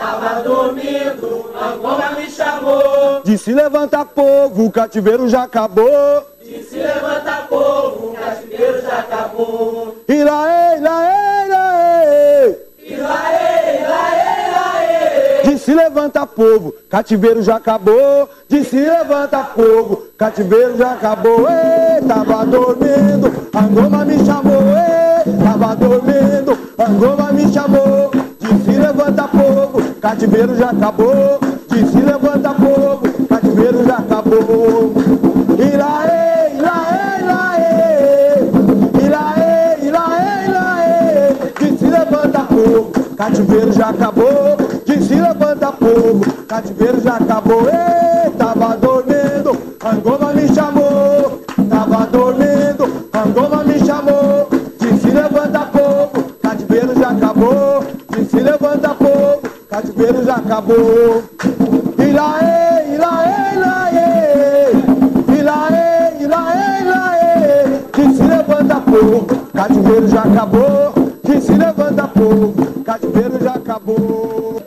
tava dormindo, Angola me chamou. Disse levanta povo, o cativeiro já acabou. Disse levanta povo, o cativeiro já acabou. Ilaê, ilaê, ilaê. Ilaê, ilaê, ilaê. Disse levanta povo, cativeiro já acabou. Disse levanta povo, cativeiro já acabou. Ei, tava dormindo, Angola me chamou. Ei, tava dormindo, Angola me chamou. Disse levanta povo, cativeiro já acabou. Disse levanta povo, cativeiro já acabou. Ilaê, ilaê, ilaê. Ilaê, ilaê, ilaê. Disse levanta povo, cativeiro já acabou. Disse levanta povo, cativeiro já acabou. Ei, tava dormindo, Angola me chamou. Tava dormindo, Angola me chamou. Disse levanta povo, cativeiro já acabou. Disse levanta povo, cativeiro já acabou. Ilaê, ilaê, ilaê. Ilaê, ilaê, ilaê. Disse levanta povo, cativeiro já acabou. Disse levanta povo, cativeiro já acabou.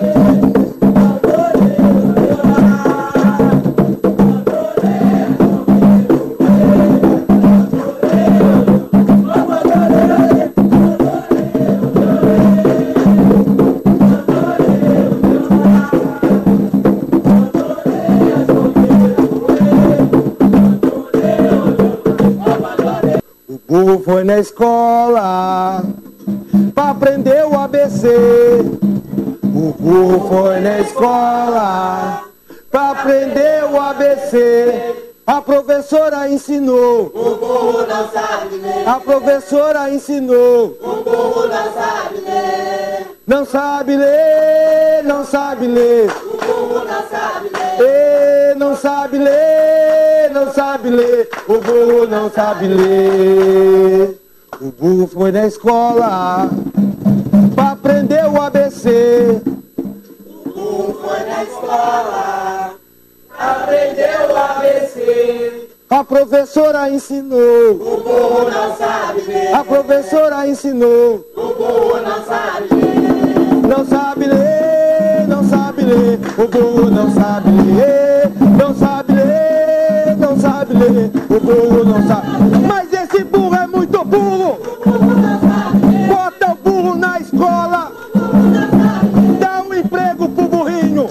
O burro foi na escola pra aprender o ABC. O burro foi na escola pra aprender o ABC. A professora ensinou. O burro não sabe ler. A professora ensinou. O burro não sabe ler. Não sabe ler, não sabe ler. O burro não sabe ler. E não sabe ler, não sabe ler. O burro não sabe ler. O burro foi na escola pra aprender o ABC. O burro foi na escola, aprendeu o ABC. A professora ensinou. O burro não sabe ler. A professora ensinou. O burro não sabe ler. Não sabe ler, não sabe ler. O burro não sabe ler. Não sabe ler, não sabe ler. O burro não sabe. Mas esse burro é muito burro. Bota o burro na escola. Dá um emprego pro burrinho.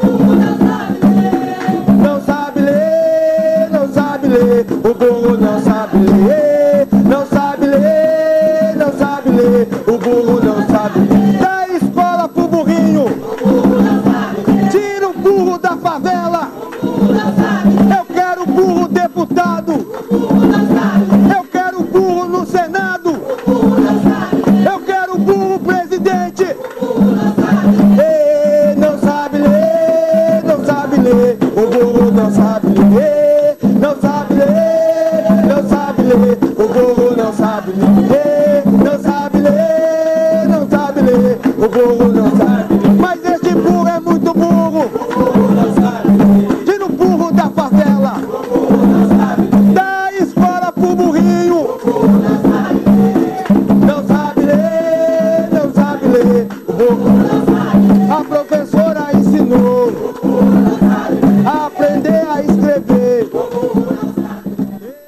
Não sabe ler, não sabe ler. O burro não sabe ler. Não sabe ler, não sabe ler. O burro não sabe ler. Dá escola pro burrinho. Tira o burro da favela. Eu quero burro deputado. Eu quero burro no Senado. Eu quero burro presidente. E não sabe ler, não sabe ler. O burro não sabe ler. Não sabe ler, não sabe ler. O burro não sabe ler. Não sabe ler, não sabe ler. O burro não sabe ler. Mas este burro é muito burro. Tira o burro da favela. Dá escola pro burrinho.